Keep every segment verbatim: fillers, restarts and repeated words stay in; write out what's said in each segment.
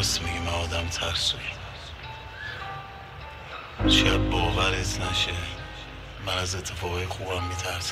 درست میگی، من آدم ترسویی. شاید باورت نشه من از اتفاقای خوبم میترسم.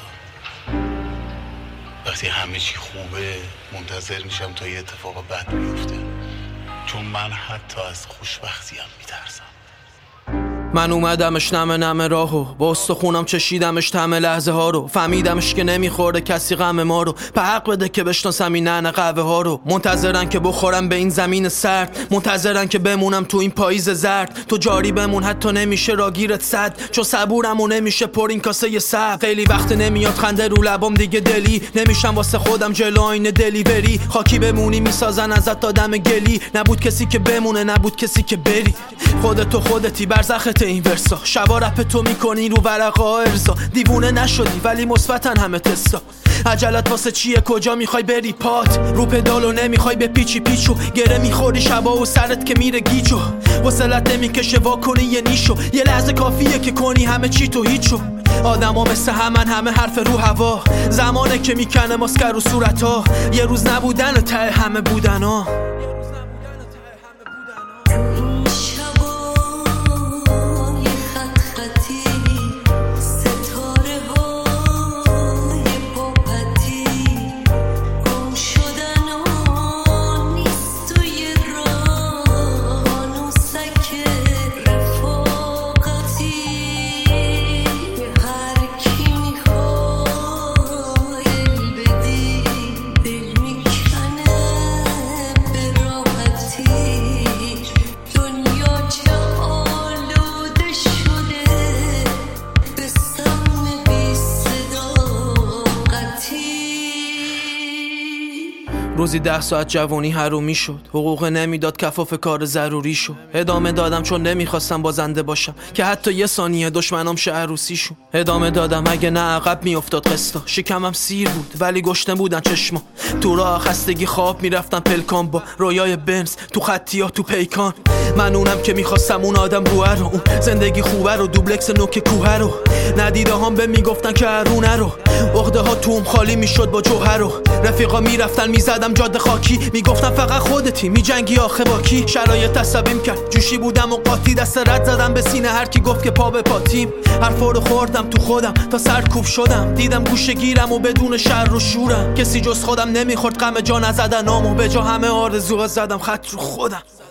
وقتی همه چی خوبه منتظر میشم تا یه اتفاق بد بیفته، چون من حتی از خوشبختیم میترسم. من اومدمش نمه نمه راهو، با استخونم چشیدمش طعم لحظه ها رو، فهمیدمش که نمیخورده کسی غم ما رو، به حق بده که بشناسم این ننه قهوه ها رو. منتظرن که بخورم به این زمین سرد، منتظرن که بمونم تو این پاییز زرد. تو جاری بمون حتی نمیشه راگیرت صد، چون صبورم و نمیشه پر این کاسه سبز. خیلی وقت نمیاد خنده رو لبام دیگه، دلی نمیشم واسه خودم جلو آینه دلیوری. خاکی بمونی میسازن ازت آدم گلی، نبود کسی که بمونه نبود کسی که بری. خودتو خودتی برزخت این ورسا، شبا رپ تو میکنی رو ورقا ارزا. دیوونه نشدی ولی مثبتن همه تستا. عجلت واسه چیه؟ کجا میخوای بری؟ پات رو پدالو نمیخوای به پیچی پیچو، گره میخوری شبا و سرت که میره گیجو. وصلت نمیکشه واکنی یه نیشو، یه لحظه کافیه که کنی همه چی تو هیچو. آدم ها مثل همن، همه حرف رو هوا، زمانه که میکنه ماسکر رو صورتا. یه روز نبودن ته همه بودن ها. روزی ده ساعت جوانی حرومی شد، حقوق نمیداد کفاف کار ضروری شد. ادامه دادم چون نمیخواستم بازنده باشم که حتی یه ثانیه دشمنام شه عروسیشون. ادامه دادم اگه نه عقب میافتاد قسطا. شکمم سیر بود ولی گشنه بودن چشما. تو راه خستگی خواب میرفتم پلکان با رویای بنز تو خطیا تو پیکان. من اونم که میخواستم اون آدم روه رو، اون زندگی خوبه رو، دوبلکس نوک کوه رو. ندیده هم به میگفتن که هرونه رو، عقده ها توم خالی میشد با جوهر رو. رفیقا میرفتن میزدم جاده خاکی، میگفتن فقط خودتی میجنگی آخه با کی. شرایط عصبیم کرد جوشی بودم و قاطی، دست رد زدم به سینه هر کی گفت که پا به پاتیم. حرفا رو خوردم تو خودم تا سرکوب شدم، دیدم گوشه گیرم و بدون شر و شورم. کسی جز خودم نمیخورد غم جا نزدنامو، به جا همه آرزوها زدم خط رو خودم.